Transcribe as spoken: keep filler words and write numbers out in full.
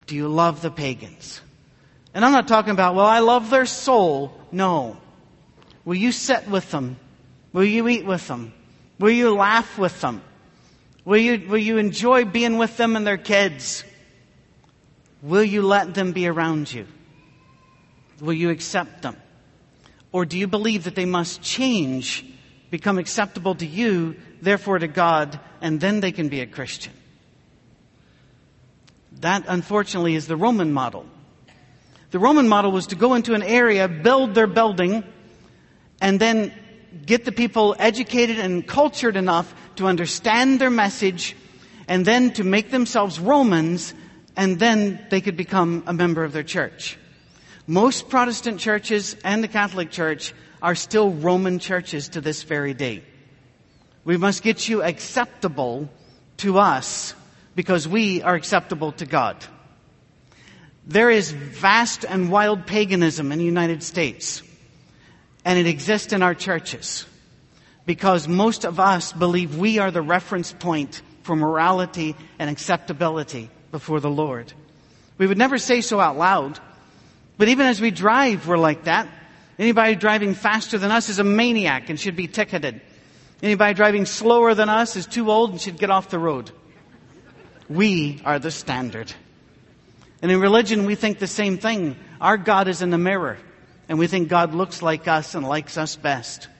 Do you love the pagans? And I'm not talking about, well, I love their soul. No. Will you sit with them? Will you eat with them? Will you laugh with them? Will you, will you enjoy being with them and their kids? Will you let them be around you? Will you accept them? Or do you believe that they must change, become acceptable to you, therefore to God, and then they can be a Christian? That, unfortunately, is the Roman model. The Roman model was to go into an area, build their building, and then get the people educated and cultured enough to understand their message, and then to make themselves Romans, and then they could become a member of their church. Most Protestant churches and the Catholic Church are still Roman churches to this very day. We must get you acceptable to us because we are acceptable to God. There is vast and wild paganism in the United States, and it exists in our churches because most of us believe we are the reference point for morality and acceptability before the Lord. We would never say so out loud, but even as we drive, we're like that. Anybody driving faster than us is a maniac and should be ticketed. Anybody driving slower than us is too old and should get off the road. We are the standard. And in religion, we think the same thing. Our God is in the mirror, and we think God looks like us and likes us best.